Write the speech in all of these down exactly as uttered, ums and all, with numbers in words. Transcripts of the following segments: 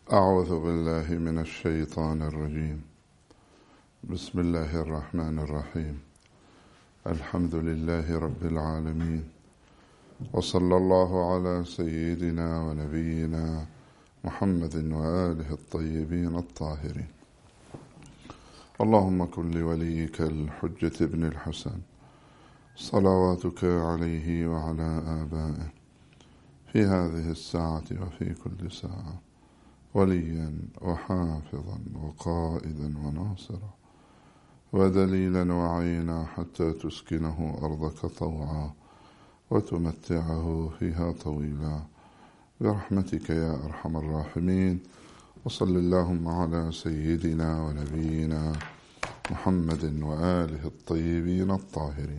أعوذ بالله من الشيطان الرجيم. بسم الله الرحمن الرحيم. الحمد لله رب العالمين، وصلى الله على سيدنا ونبينا محمد وآله الطيبين الطاهرين. اللهم كن لوليك الحجة ابن الحسن صلواتك عليه وعلى آبائه في هذه الساعة وفي كل ساعة وليا وحافظا وقائدا وناصرا ودليلا وعينا حتى تسكنه أرضك طوعا وتمتعه فيها طويلا برحمتك يا أرحم الراحمين. وصل اللهم على سيدنا ونبينا محمد وآله الطيبين الطاهرين.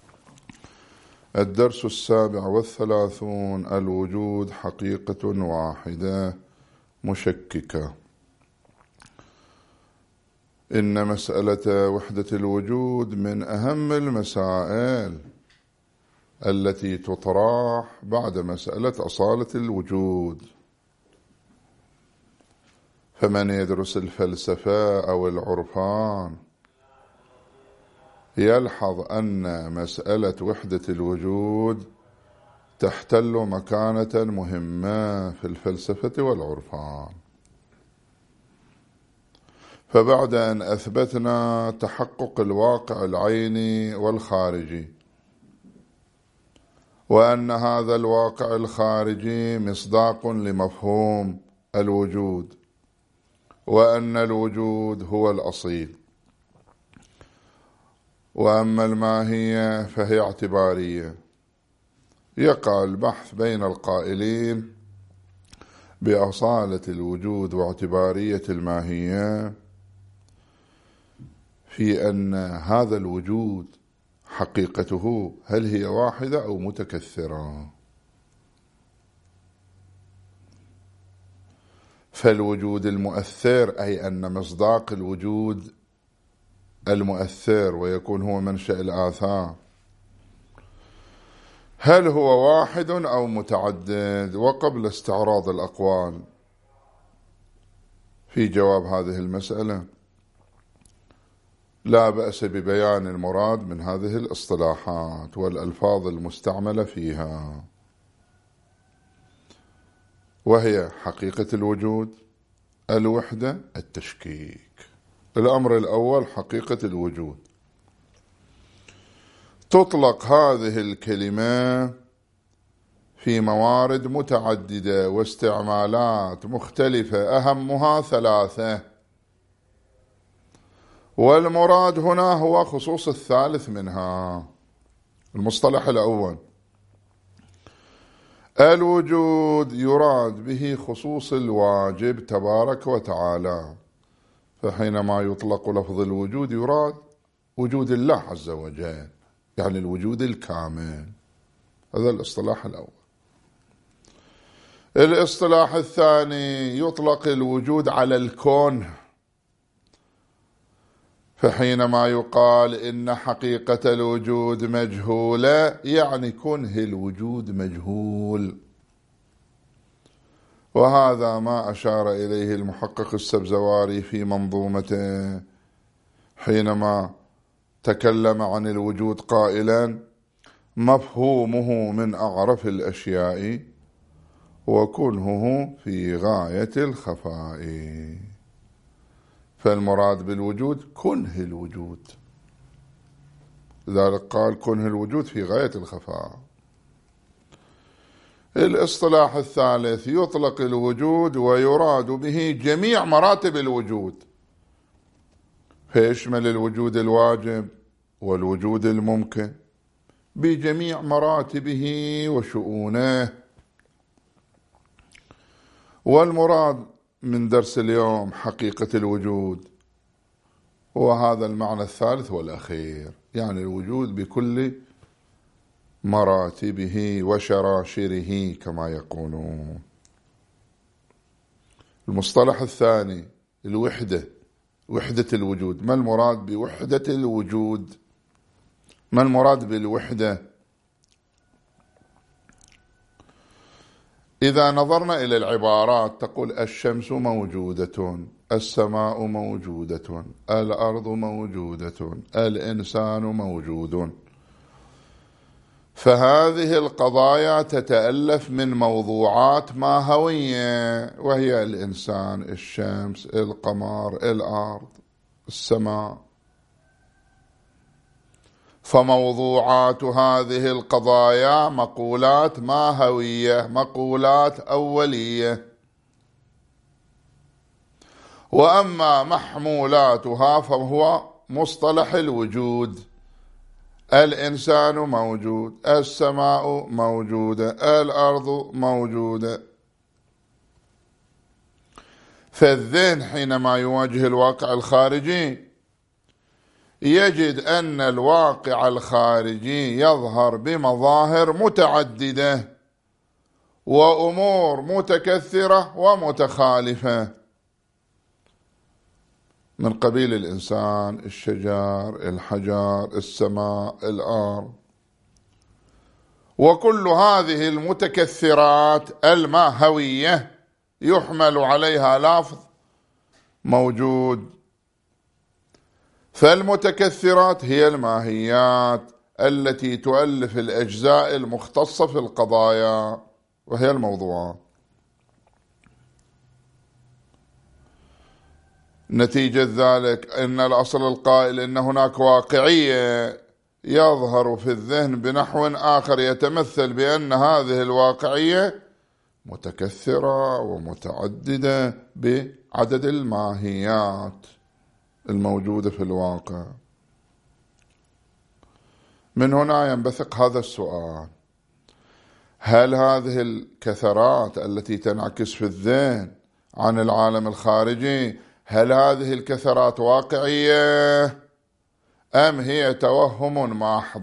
الدرس السابع والثلاثون: الوجود حقيقة واحدة مشككة. إن مسألة وحدة الوجود من أهم المسائل التي تطرح بعد مسألة أصالة الوجود. فمن يدرس الفلسفة أو العرفان يلحظ أن مسألة وحدة الوجود تحتل مكانة مهمة في الفلسفة والعرفان. فبعد أن أثبتنا تحقق الواقع العيني والخارجي، وأن هذا الواقع الخارجي مصداق لمفهوم الوجود، وأن الوجود هو الأصيل، وأما الماهية فهي اعتبارية، يقع البحث بين القائلين بأصالة الوجود واعتبارية الماهية في أن هذا الوجود حقيقته هل هي واحدة أو متكثرة. فالوجود المؤثر، أي أن مصداق الوجود المؤثر ويكون هو منشأ الآثار، هل هو واحد أو متعدد؟ وقبل استعراض الأقوال في جواب هذه المسألة لا بأس ببيان المراد من هذه الاصطلاحات والألفاظ المستعملة فيها، وهي حقيقة الوجود، الوحدة، التشكيك. الأمر الأول حقيقة الوجود. تطلق هذه الكلمة في موارد متعددة واستعمالات مختلفة، أهمها ثلاثة، والمراد هنا هو خصوص الثالث منها. المصطلح الأول الوجود يراد به خصوص الواجب تبارك وتعالى، فحينما يطلق لفظ الوجود يراد وجود الله عز وجل، يعني الوجود الكامل. هذا الاصطلاح الأول. الاصطلاح الثاني يطلق الوجود على الكون، فحينما يقال إن حقيقة الوجود مجهولة يعني كنه الوجود مجهول، وهذا ما أشار إليه المحقق السبزواري في منظومته حينما تكلم عن الوجود قائلا: مفهومه من أعرف الأشياء وكنهه في غاية الخفاء. فالمراد بالوجود كنه الوجود، لذلك قال كنه الوجود في غاية الخفاء. الاصطلاح الثالث يطلق الوجود ويراد به جميع مراتب الوجود، فيشمل الوجود الواجب والوجود الممكن بجميع مراتبه وشؤونه. والمراد من درس اليوم حقيقة الوجود، وهذا المعنى الثالث والأخير، يعني الوجود بكل مراتبه وشراشره كما يقولون. المصطلح الثاني الوحدة، وحدة الوجود. ما المراد بوحدة الوجود؟ ما المراد بالوحدة؟ إذا نظرنا إلى العبارات تقول الشمس موجودة، السماء موجودة، الأرض موجودة، الإنسان موجود. فهذه القضايا تتألف من موضوعات ماهوية، وهي الإنسان، الشمس، القمر، الأرض، السماء. فموضوعات هذه القضايا مقولات ماهوية، مقولات أولية. وأما محمولاتها فهو مصطلح الوجود. الإنسان موجود، السماء موجودة، الأرض موجودة. فالذهن حينما يواجه الواقع الخارجي يجد أن الواقع الخارجي يظهر بمظاهر متعددة وأمور متكثرة ومتخالفة، من قبيل الإنسان، الشجر، الحجر، السماء، الأرض. وكل هذه المتكثرات الماهوية يحمل عليها لفظ موجود. فالمتكثرات هي الماهيات التي تؤلف الأجزاء المختصة في القضايا، وهي الموضوعات. نتيجة ذلك أن الأصل القائل أن هناك واقعية يظهر في الذهن بنحو آخر يتمثل بأن هذه الواقعية متكثرة ومتعددة بعدد الماهيات الموجودة في الواقع. من هنا ينبثق هذا السؤال: هل هذه الكثرات التي تنعكس في الذهن عن العالم الخارجي، هل هذه الكثرات واقعية أم هي توهم محض؟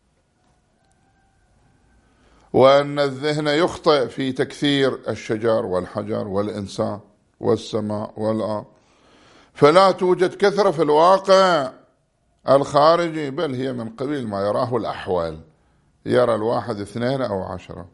وأن الذهن يخطئ في تكثير الشجر والحجر والإنسان والسماء والأرض، فلا توجد كثرة في الواقع الخارجي، بل هي من قبيل ما يراه الأحوال، يرى الواحد اثنين أو عشرة.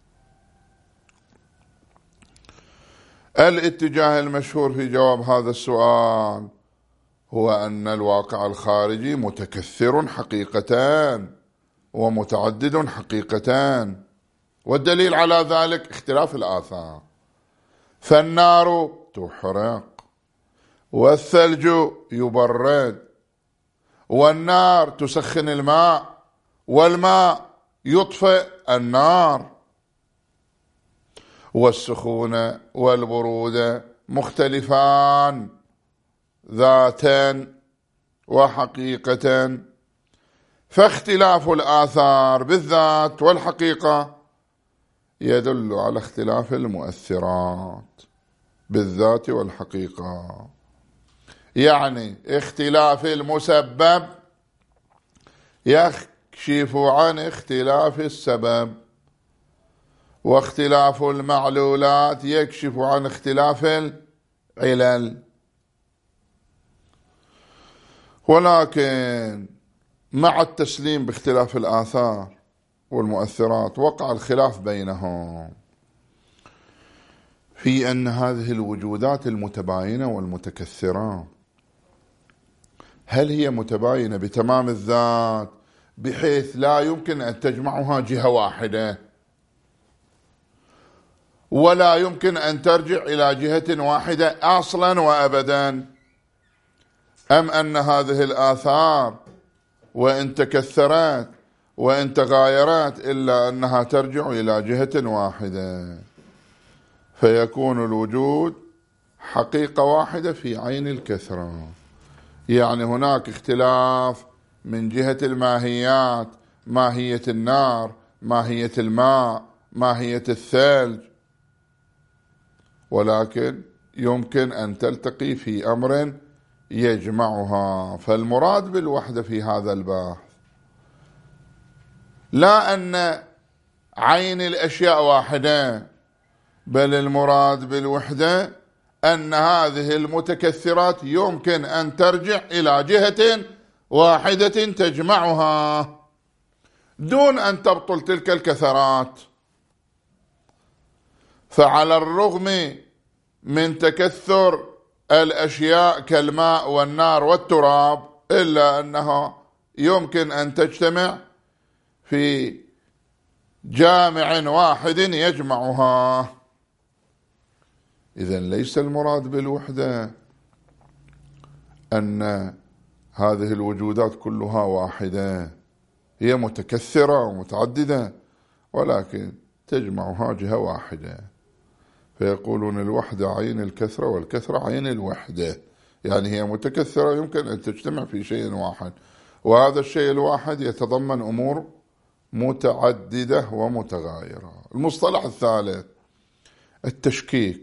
الاتجاه المشهور في جواب هذا السؤال هو أن الواقع الخارجي متكثر حقيقتان ومتعدد حقيقتان، والدليل على ذلك اختلاف الآثار. فالنار تحرق، والثلج يبرد، والنار تسخن الماء، والماء يطفئ النار. والسخونة والبرودة مختلفان ذاتا وحقيقة، فاختلاف الآثار بالذات والحقيقة يدل على اختلاف المؤثرات بالذات والحقيقة. يعني اختلاف المسبب يكشف عن اختلاف السبب، واختلاف المعلولات يكشف عن اختلاف العلل. ولكن مع التسليم باختلاف الآثار والمؤثرات وقع الخلاف بينهم في أن هذه الوجودات المتباينة والمتكثرة هل هي متباينة بتمام الذات بحيث لا يمكن أن تجمعها جهة واحدة، ولا يمكن أن ترجع إلى جهة واحدة أصلا وأبدا، أم أن هذه الآثار وإن تكثرت وإن تغايرت إلا أنها ترجع إلى جهة واحدة، فيكون الوجود حقيقة واحدة في عين الكثرة. يعني هناك اختلاف من جهة الماهيات، ماهية النار، ماهية الماء، ماهية الثلج، ولكن يمكن أن تلتقي في أمر يجمعها. فالمراد بالوحدة في هذا البحث لا أن عين الأشياء واحدة، بل المراد بالوحدة أن هذه المتكثرات يمكن أن ترجع إلى جهة واحدة تجمعها دون أن تبطل تلك الكثرات. فعلى الرغم من تكثر الأشياء كالماء والنار والتراب إلا أنها يمكن أن تجتمع في جامع واحد يجمعها. إذن ليس المراد بالوحدة أن هذه الوجودات كلها واحدة، هي متكثرة ومتعددة ولكن تجمعها جهة واحدة، فيقولون الوحدة عين الكثرة والكثرة عين الوحدة، يعني هي متكثرة يمكن أن تجتمع في شيء واحد، وهذا الشيء الواحد يتضمن أمور متعددة ومتغايرة. المصطلح الثالث التشكيك.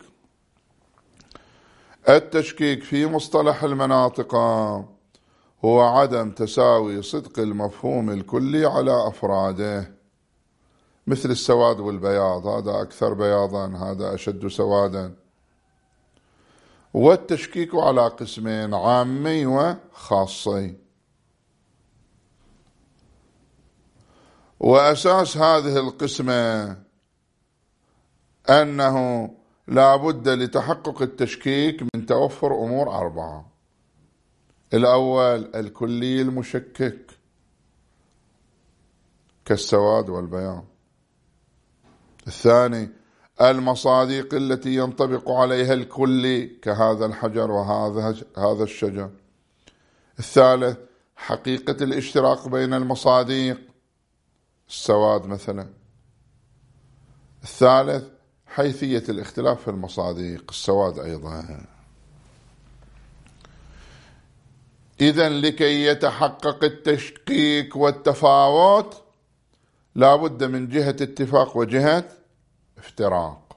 التشكيك في مصطلح المناطق هو عدم تساوي صدق المفهوم الكلي على أفراده، مثل السواد والبياض، هذا أكثر بياضا هذا أشد سوادا. والتشكيك على قسمين، عامي وخاصي. وأساس هذه القسمة أنه لا بد لتحقق التشكيك من توفر أمور أربعة. الأول الكلي المشكك كالسواد والبياض. الثاني المصادق التي ينطبق عليها الكلي كهذا الحجر وهذا هذا الشجر. الثالث حقيقة الاشتراك بين المصادق، السواد مثلا. الثالث حيثية الاختلاف في المصادق، السواد أيضا. إذن لكي يتحقق التشكيك والتفاوت لا بد من جهة اتفاق وجهة افتراق.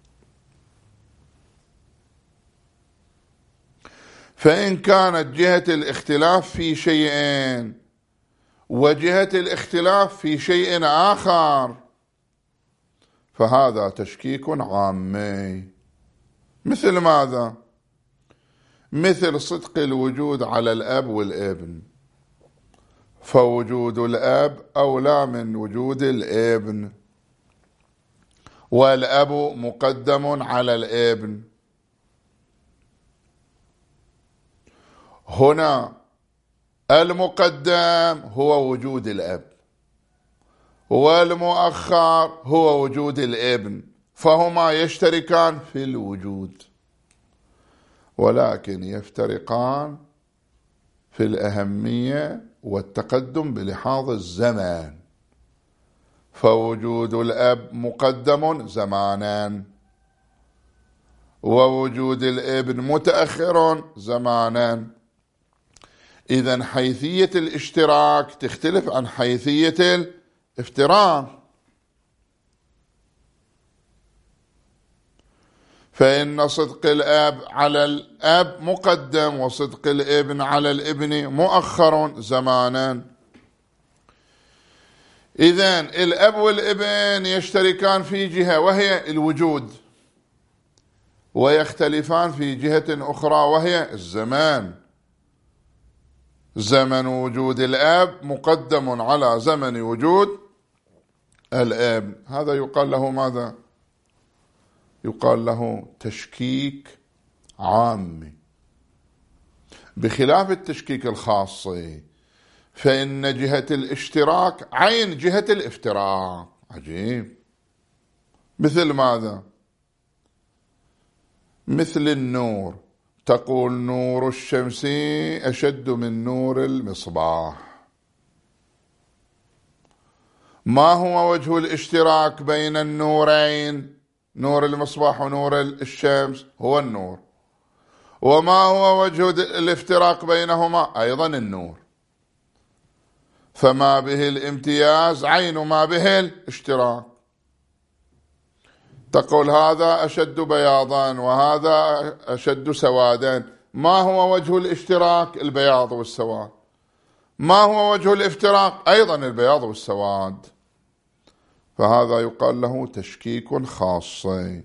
فإن كانت جهة الاختلاف في شيئين وجهة الاختلاف في شيء آخر فهذا تشكيك عامي. مثل ماذا؟ مثل صدق الوجود على الأب والابن، فوجود الأب أولى من وجود الابن، والأب مقدم على الابن. هنا المقدم هو وجود الأب والمؤخر هو وجود الابن، فهما يشتركان في الوجود ولكن يفترقان في الأهمية والتقدم بلحاظ الزمان. فوجود الأب مقدم زمانا ووجود الابن متأخر زمانا. إذن حيثية الاشتراك تختلف عن حيثية الافتراق. فإن صدق الأب على الأب مقدم وصدق الابن على الابن مؤخر زمانا. إذن الأب والابن يشتركان في جهة وهي الوجود، ويختلفان في جهة أخرى وهي الزمان. زمن وجود الأب مقدم على زمن وجود الابن، هذا يقال له ماذا؟ يقال له تشكيك عامي، بخلاف التشكيك الخاصي فإن جهة الاشتراك عين جهة الافتراق. عجيب. مثل ماذا؟ مثل النور، تقول نور الشمس أشد من نور المصباح. ما هو وجه الاشتراك بين النورين، نور المصباح ونور الشمس؟ هو النور. وما هو وجه الافتراق بينهما؟ أيضا النور. فما به الامتياز عين ما به الاشتراك. تقول هذا أشد بياضا وهذا أشد سوادا، ما هو وجه الاشتراك؟ البياض والسواد. ما هو وجه الافتراق؟ أيضا البياض والسواد. فهذا يقال له تشكيك خاصي.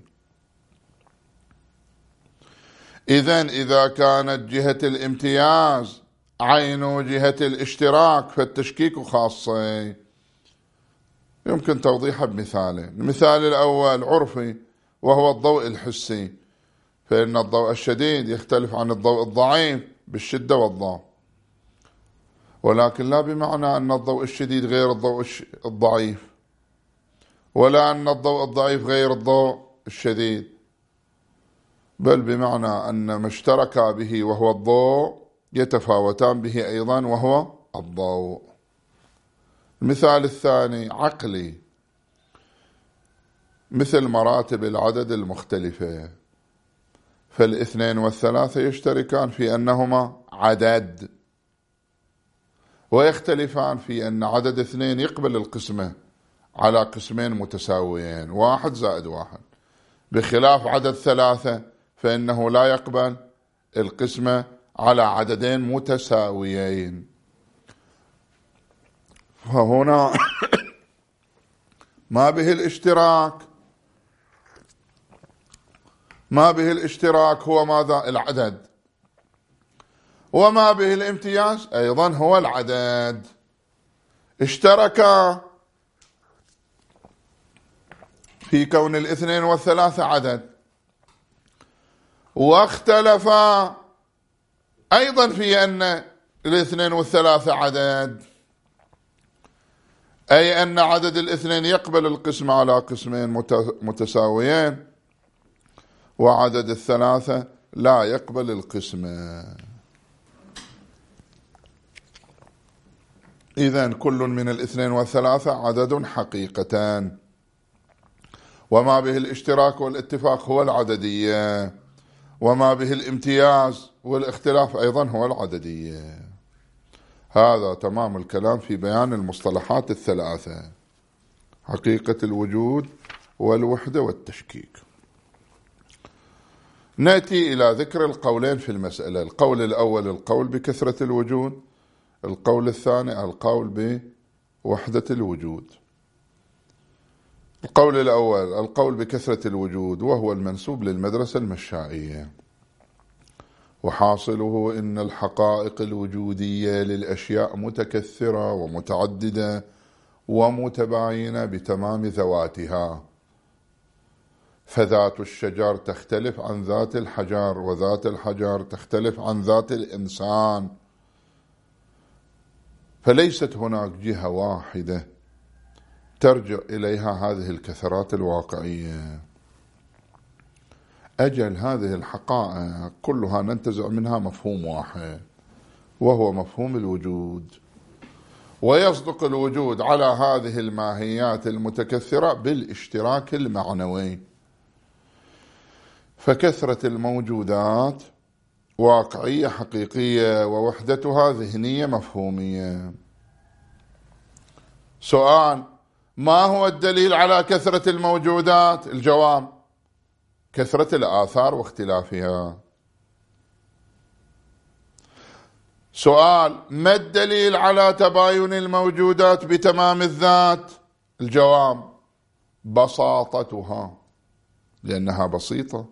إذن إذا كانت جهة الامتياز عين جهة الاشتراك فالتشكيك خاصي. يمكن توضيحه بمثالين. المثال الأول عرفي، وهو الضوء الحسي، فإن الضوء الشديد يختلف عن الضوء الضعيف بالشدة والضعف، ولكن لا بمعنى أن الضوء الشديد غير الضوء الضعيف، ولا أن الضوء الضعيف غير الضوء الشديد، بل بمعنى أن ما اشترك به وهو الضوء يتفاوتان به أيضا وهو الضوء. المثال الثاني عقلي، مثل مراتب العدد المختلفة، فالاثنين والثلاثة يشتركان في أنهما عدد، ويختلفان في أن عدد اثنين يقبل القسمة على قسمين متساويين، واحد زائد واحد، بخلاف عدد ثلاثة فإنه لا يقبل القسمة على عددين متساويين. فهنا ما به الاشتراك، ما به الاشتراك هو ماذا؟ العدد، وما به الامتياز أيضا هو العدد. اشتركا في كون الاثنين والثلاثة عدد، واختلفا أيضا في أن الاثنين والثلاثة عدد، أي أن عدد الاثنين يقبل القسم على قسمين متساويين، وعدد الثلاثة لا يقبل القسمة. إذن كل من الاثنين والثلاثة عدد حقيقتان، وما به الاشتراك والاتفاق هو العددية، وما به الامتياز والاختلاف أيضا هو العددية. هذا تمام الكلام في بيان المصطلحات الثلاثة: حقيقة الوجود والوحدة والتشكيك. نأتي إلى ذكر القولين في المسألة. القول الأول القول بكثرة الوجود، القول الثاني القول بوحدة الوجود. القول الأول القول بكثرة الوجود، وهو المنسوب للمدرسة المشائية، وحاصله إن الحقائق الوجودية للأشياء متكثرة ومتعددة ومتباينة بتمام ذواتها، فذات الشجر تختلف عن ذات الحجر، وذات الحجر تختلف عن ذات الإنسان، فليست هناك جهة واحدة ترجع إليها هذه الكثرات الواقعية. أجل هذه الحقائق كلها ننتزع منها مفهوم واحد، وهو مفهوم الوجود، ويصدق الوجود على هذه الماهيات المتكثرة بالاشتراك المعنوي. فكثرة الموجودات واقعية حقيقية، ووحدتها ذهنية مفهومية. سؤال: ما هو الدليل على كثرة الموجودات؟ الجواب: كثرة الآثار واختلافها. سؤال: ما الدليل على تباين الموجودات بتمام الذات؟ الجواب: بساطتها، لأنها بسيطة،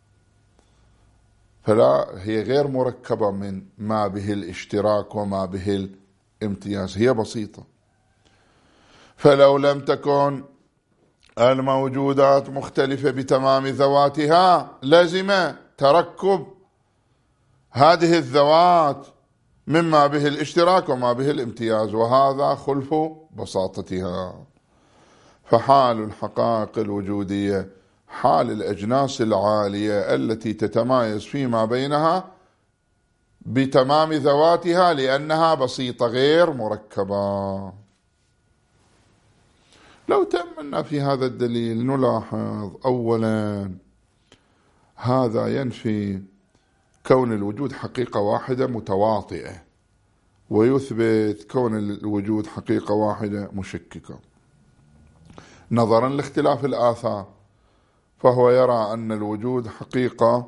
فلا هي غير مركبة من ما به الاشتراك وما به الامتياز، هي بسيطة. فلو لم تكن الموجودات مختلفة بتمام ذواتها لزم تركب هذه الذوات مما به الاشتراك وما به الامتياز، وهذا خلف بساطتها. فحال الحقائق الوجودية حال الأجناس العالية التي تتمايز فيما بينها بتمام ذواتها لأنها بسيطة غير مركبة. لو تأملنا في هذا الدليل نلاحظ أولا هذا ينفي كون الوجود حقيقة واحدة متواطئة، ويثبت كون الوجود حقيقة واحدة مشككة نظرا لاختلاف الآثار، فهو يرى أن الوجود حقيقة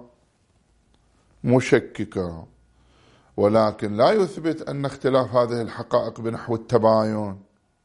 مشككة، ولكن لا يثبت أن اختلاف هذه الحقائق بنحو التباين،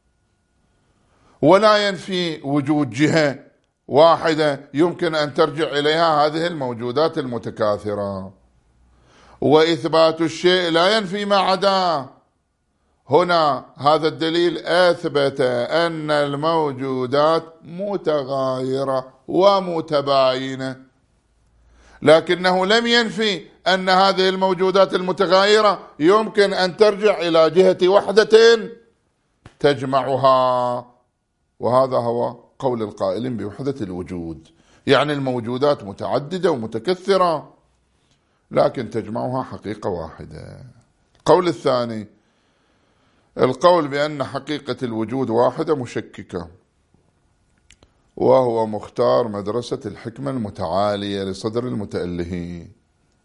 ولا ينفي وجود جهة واحدة يمكن أن ترجع إليها هذه الموجودات المتكاثرة. وإثبات الشيء لا ينفي ما عداه، هنا هذا الدليل أثبت أن الموجودات متغايرة ومتباينة، لكنه لم ينفي أن هذه الموجودات المتغايرة يمكن أن ترجع إلى جهة وحدة تجمعها، وهذا هو قول القائلين بوحدة الوجود، يعني الموجودات متعددة ومتكثرة لكن تجمعها حقيقة واحدة. القول الثاني القول بأن حقيقة الوجود واحدة مشككة، وهو مختار مدرسة الحكمة المتعالية لصدر المتألهين،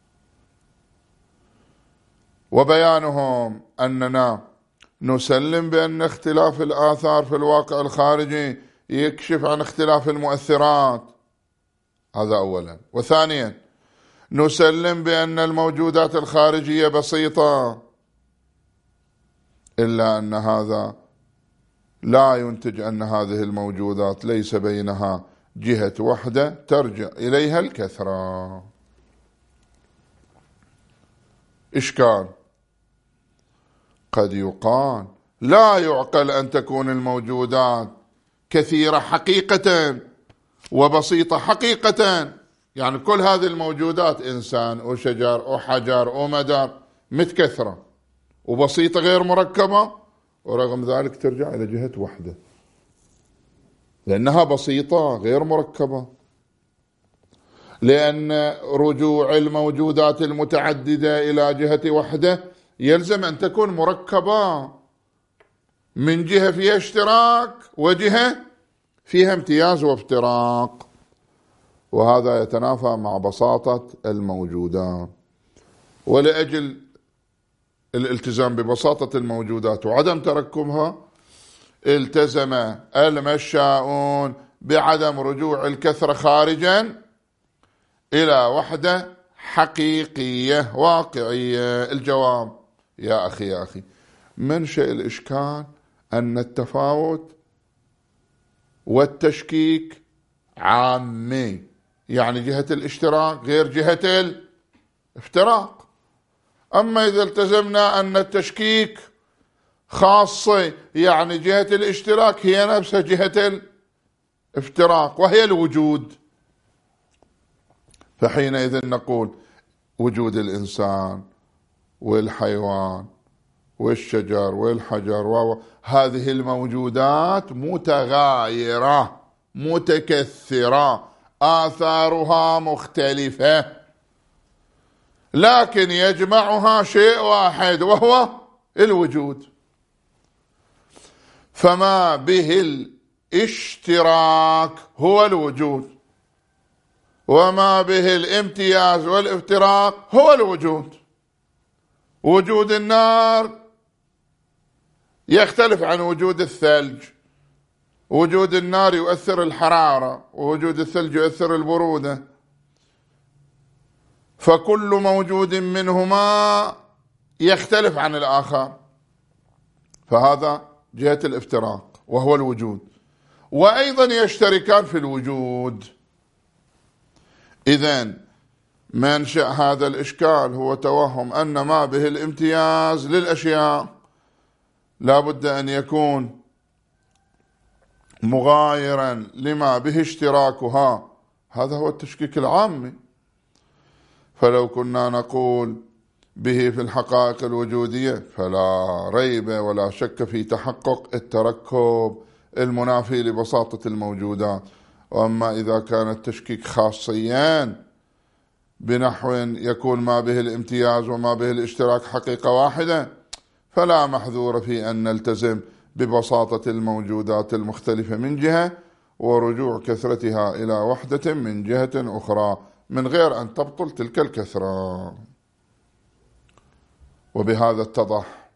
وبيانهم أننا نسلم بأن اختلاف الآثار في الواقع الخارجي يكشف عن اختلاف المؤثرات، هذا أولا. وثانيا نسلم بأن الموجودات الخارجية بسيطة، إلا أن هذا لا ينتج أن هذه الموجودات ليس بينها جهة وحدة ترجع إليها الكثرة. إشكال: قد يقال لا يعقل أن تكون الموجودات كثيرة حقيقة وبسيطة حقيقة، يعني كل هذه الموجودات إنسان وشجر وحجر ومدار متكثرة وبسيطة غير مركبة، ورغم ذلك ترجع إلى جهة وحدة لأنها بسيطة غير مركبة، لأن رجوع الموجودات المتعددة إلى جهة وحدة يلزم أن تكون مركبة، من جهة فيها اشتراك وجهة فيها امتياز وافتراق، وهذا يتنافى مع بساطة الموجودات. ولأجل الالتزام ببساطة الموجودات وعدم تركبها التزم المشاؤون بعدم رجوع الكثرة خارجا إلى وحدة حقيقية واقعية. الجواب: يا أخي يا أخي منشأ الإشكال أن التفاوت والتشكيك عامي، يعني جهة الاشتراك غير جهة الافتراق. أما إذا التزمنا أن التشكيك خاصة، يعني جهة الاشتراك هي نفسها جهة الافتراق وهي الوجود، فحينئذ نقول وجود الإنسان والحيوان والشجر والحجر وهذه الموجودات متغايرة متكثرة آثارها مختلفة، لكن يجمعها شيء واحد وهو الوجود. فما به الاشتراك هو الوجود، وما به الامتياز والافتراق هو الوجود. وجود النار يختلف عن وجود الثلج، وجود النار يؤثر الحرارة ووجود الثلج يؤثر البرودة، فكل موجود منهما يختلف عن الآخر، فهذا جهة الافتراق وهو الوجود، وأيضا يشتركان في الوجود. إذن منشأ هذا الإشكال هو توهم أن ما به الامتياز للأشياء لا بد أن يكون مغايرا لما به اشتراكها، هذا هو التشكيك العامي. فلو كنا نقول به في الحقائق الوجودية فلا ريب ولا شك في تحقق التركب المنافي لبساطة الموجودات. وأما إذا كان التشكيك خاصيا بنحو يكون ما به الامتياز وما به الاشتراك حقيقة واحدة، فلا محذور في أن نلتزم ببساطة الموجودات المختلفة من جهة، ورجوع كثرتها إلى وحدة من جهة أخرى، من غير أن تبطل تلك الكثرة. وبهذا اتضح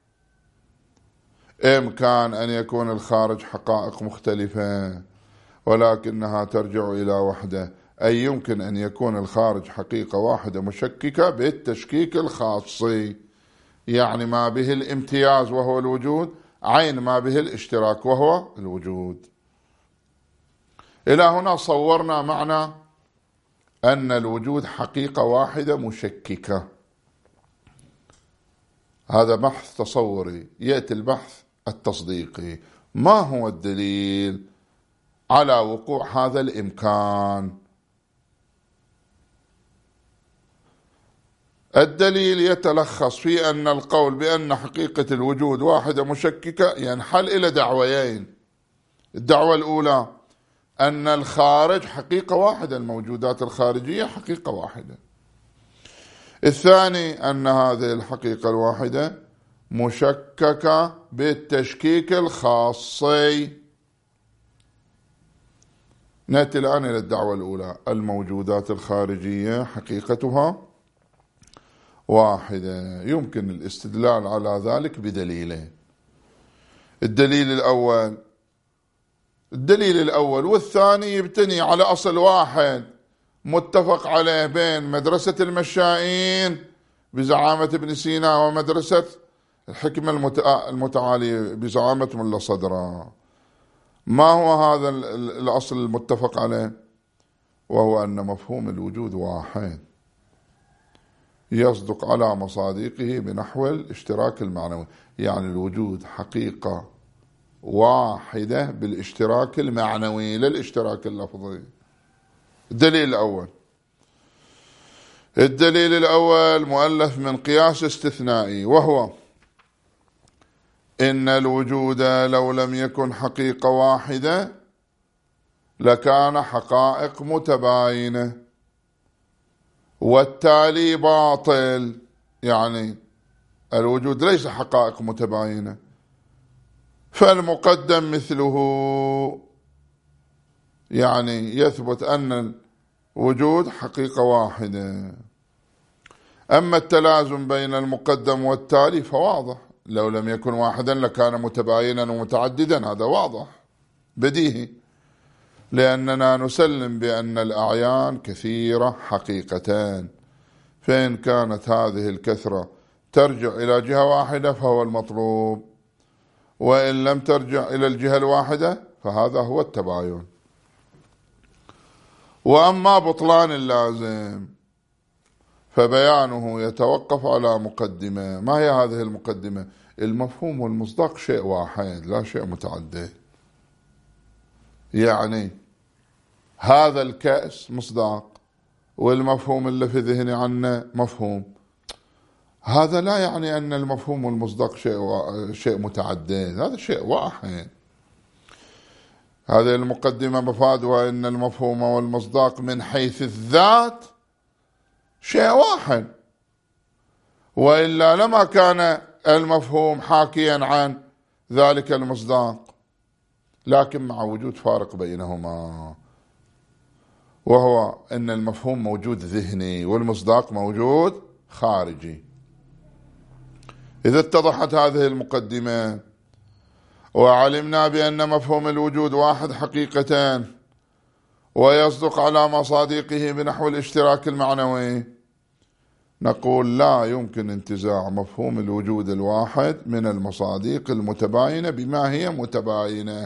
إمكان أن يكون الخارج حقائق مختلفة ولكنها ترجع إلى وحدة، أي يمكن أن يكون الخارج حقيقة واحدة مشككة بالتشكيك الخاصي، يعني ما به الامتياز وهو الوجود عين ما به الاشتراك وهو الوجود. إلى هنا صورنا معنى أن الوجود حقيقة واحدة مشككة، هذا بحث تصوري. يأتي البحث التصديقي. ما هو الدليل على وقوع هذا الإمكان؟ الدليل يتلخص في أن القول بأن حقيقة الوجود واحدة مشككة ينحل إلى دعويين. الدعوة الأولى أن الخارج حقيقة واحدة، الموجودات الخارجية حقيقة واحدة. الثاني أن هذه الحقيقة الواحدة مشككة بالتشكيك الخاصي. نأتي الآن إلى الدعوة الأولى. الموجودات الخارجية حقيقتها واحدة. يمكن الاستدلال على ذلك بدليلين. الدليل الأول الدليل الأول والثاني يبتني على أصل واحد متفق عليه بين مدرسة المشائين بزعامة ابن سينا ومدرسة الحكمة المتعالية بزعامة ملا صدرا. ما هو هذا الأصل المتفق عليه؟ وهو أن مفهوم الوجود واحد يصدق على مصادقه بنحو الاشتراك المعنوي. يعني الوجود حقيقة واحدة بالاشتراك المعنوي لا الاشتراك اللفظي. الدليل الأول الدليل الأول مؤلف من قياس استثنائي، وهو إن الوجود لو لم يكن حقيقة واحدة لكان حقائق متباينة، والتالي باطل. يعني الوجود ليس حقائق متباينة، فالمقدم مثله. يعني يثبت أن الوجود حقيقة واحدة. أما التلازم بين المقدم والتالي فواضح، لو لم يكن واحدا لكان متباينا ومتعددا، هذا واضح بديهي، لأننا نسلم بأن الأعيان كثيرة حقيقتان، فإن كانت هذه الكثرة ترجع إلى جهة واحدة فهو المطلوب، وإن لم ترجع إلى الجهة الواحدة فهذا هو التباين. وأما بطلان اللازم فبيانه يتوقف على مقدمة. ما هي هذه المقدمة؟ المفهوم والمصداق شيء واحد لا شيء متعدد. يعني هذا الكأس مصداق، والمفهوم اللي في ذهني عنه مفهوم. هذا لا يعني أن المفهوم والمصداق شيء و... شيء متعدد، هذا شيء واحد. هذه المقدمة مفادها أن المفهوم والمصداق من حيث الذات شيء واحد، وإلا لما كان المفهوم حاكيا عن ذلك المصداق، لكن مع وجود فارق بينهما، وهو أن المفهوم موجود ذهني والمصداق موجود خارجي. إذا اتضحت هذه المقدمة وعلمنا بأن مفهوم الوجود واحد حقيقتان ويصدق على مصادقه بنحو الاشتراك المعنوي، نقول لا يمكن انتزاع مفهوم الوجود الواحد من المصادق المتباينة بما هي متباينة،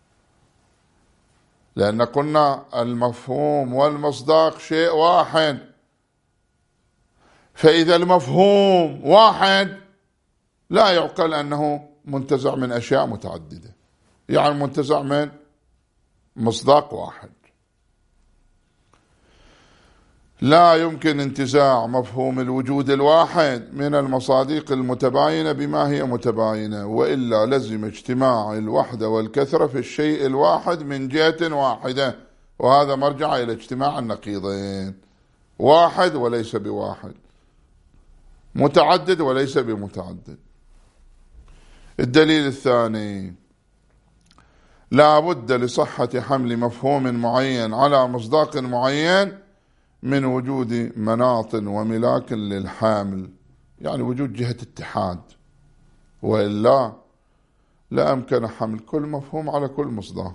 لأن قلنا المفهوم والمصداق شيء واحد. فإذا المفهوم واحد لا يعقل أنه منتزع من أشياء متعددة، يعني منتزع من مصداق واحد. لا يمكن انتزاع مفهوم الوجود الواحد من المصادق المتباينة بما هي متباينة، وإلا لزم اجتماع الوحدة والكثرة في الشيء الواحد من جهة واحدة، وهذا مرجع إلى اجتماع النقيضين، واحد وليس بواحد، متعدد وليس بمتعدد. الدليل الثاني لا بد لصحة حمل مفهوم معين على مصداق معين من وجود مناط وملاك للحامل، يعني وجود جهة اتحاد، وإلا لا أمكن حمل كل مفهوم على كل مصداق.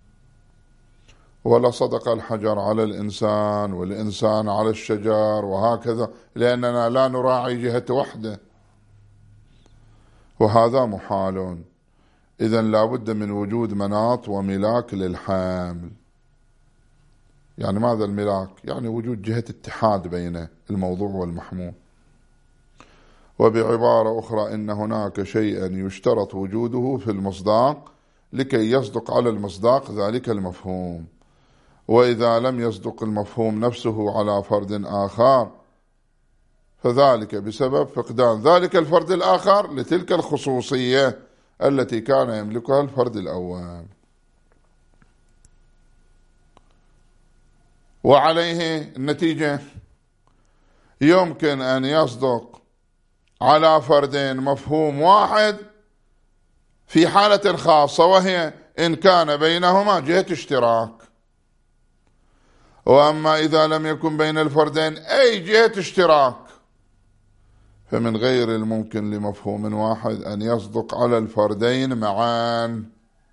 ولا صدق الحجر على الإنسان والإنسان على الشجر وهكذا، لأننا لا نراعي جهة وحده، وهذا محال. إذن لا بد من وجود مناط وملاك للحامل. يعني ماذا الملاك؟ يعني وجود جهة اتحاد بين الموضوع والمحمول. وبعبارة أخرى إن هناك شيئا يشترط وجوده في المصداق لكي يصدق على المصداق ذلك المفهوم، وإذا لم يصدق المفهوم نفسه على فرد آخر فذلك بسبب فقدان ذلك الفرد الآخر لتلك الخصوصية التي كان يملكها الفرد الأول. وعليه النتيجة يمكن أن يصدق على فردين مفهوم واحد في حالة خاصة، وهي إن كان بينهما جهة اشتراك. وأما إذا لم يكن بين الفردين أي جهة اشتراك فمن غير الممكن لمفهوم واحد أن يصدق على الفردين معا،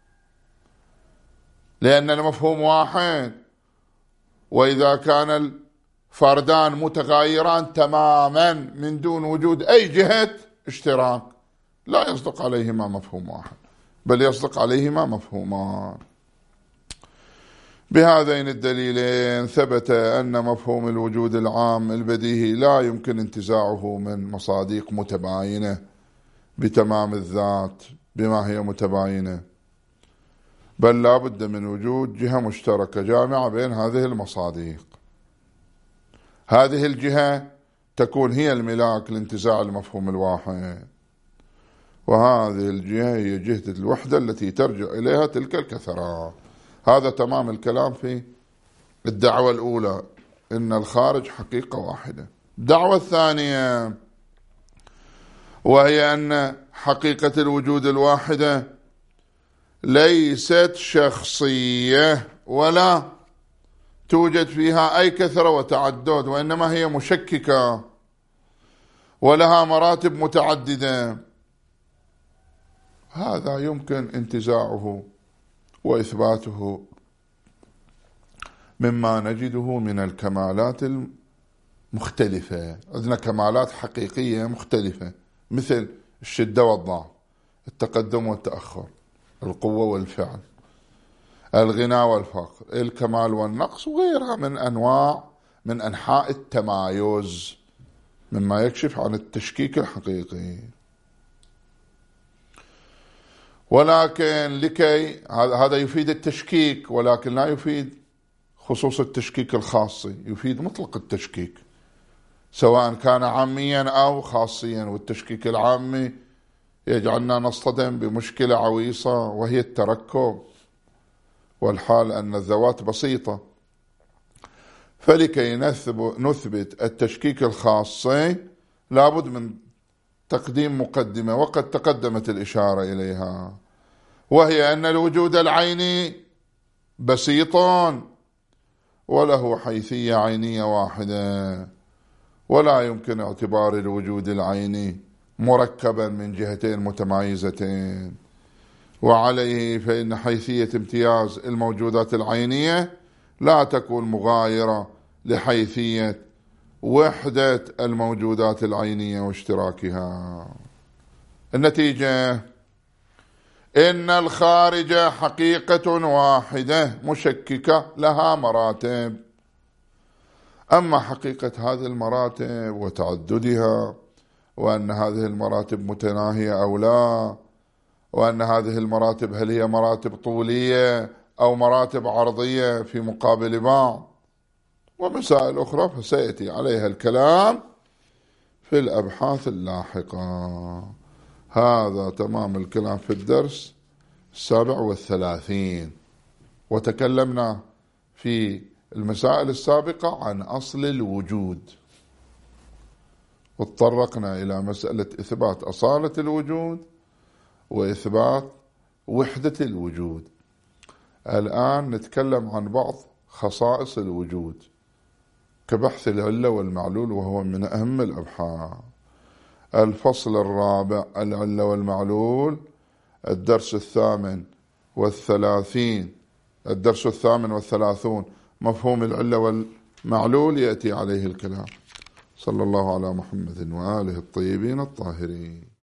لأن المفهوم واحد، وإذا كان الفردان متغايران تماما من دون وجود أي جهة اشتراك لا يصدق عليهما مفهوم واحد، بل يصدق عليهما مفهومان. بهذين الدليلين ثبت أن مفهوم الوجود العام البديهي لا يمكن انتزاعه من مصادق متباينة بتمام الذات بما هي متباينة، بل لا بد من وجود جهة مشتركة جامعة بين هذه المصادق. هذه الجهة تكون هي الملاك لانتزاع المفهوم الواحد، وهذه الجهة هي جهة الوحدة التي ترجع إليها تلك الكثرات. هذا تمام الكلام في الدعوة الأولى، إن الخارج حقيقة واحدة. الدعوة الثانية وهي أن حقيقة الوجود الواحدة ليست شخصية ولا توجد فيها أي كثرة وتعدد، وإنما هي مشككة ولها مراتب متعددة. هذا يمكن انتزاعه وإثباته مما نجده من الكمالات المختلفة. عندنا كمالات حقيقية مختلفة مثل الشدة والضعف، التقدم والتأخر، القوة والفعل، الغنى والفقر، الكمال والنقص، وغيرها من أنواع من أنحاء التمايز مما يكشف عن التشكيك الحقيقي. ولكن لكي هذا يفيد التشكيك، ولكن لا يفيد خصوص التشكيك الخاصي، يفيد مطلق التشكيك سواء كان عاميا أو خاصيا. والتشكيك العامي يجعلنا نصطدم بمشكلة عويصة وهي التركب، والحال أن الذوات بسيطة. فلكي نثبت التشكيك الخاصي لابد من تقديم مقدمة وقد تقدمت الإشارة إليها، وهي أن الوجود العيني بسيط وله حيثية عينية واحدة، ولا يمكن اعتبار الوجود العيني مركبا من جهتين متمايزتين. وعليه فإن حيثية امتياز الموجودات العينية لا تكون مغايرة لحيثية وحدة الموجودات العينية واشتراكها. النتيجة إن الخارج حقيقة واحدة مشككة لها مراتب. أما حقيقة هذه المراتب وتعددها، وأن هذه المراتب متناهية أو لا، وأن هذه المراتب هل هي مراتب طولية أو مراتب عرضية في مقابل بعض، ومسائل أخرى فسيأتي عليها الكلام في الأبحاث اللاحقة. هذا تمام الكلام في الدرس السابع والثلاثين. وتكلمنا في المسائل السابقة عن أصل الوجود، وتطرقنا إلى مسألة إثبات أصالة الوجود وإثبات وحدة الوجود. الآن نتكلم عن بعض خصائص الوجود كبحث العلة والمعلول، وهو من أهم الأبحاث. الفصل الرابع العلة والمعلول، الدرس الثامن والثلاثين الدرس الثامن والثلاثون مفهوم العلة والمعلول يأتي عليه الكلام. صلى الله على محمد وآله الطيبين الطاهرين.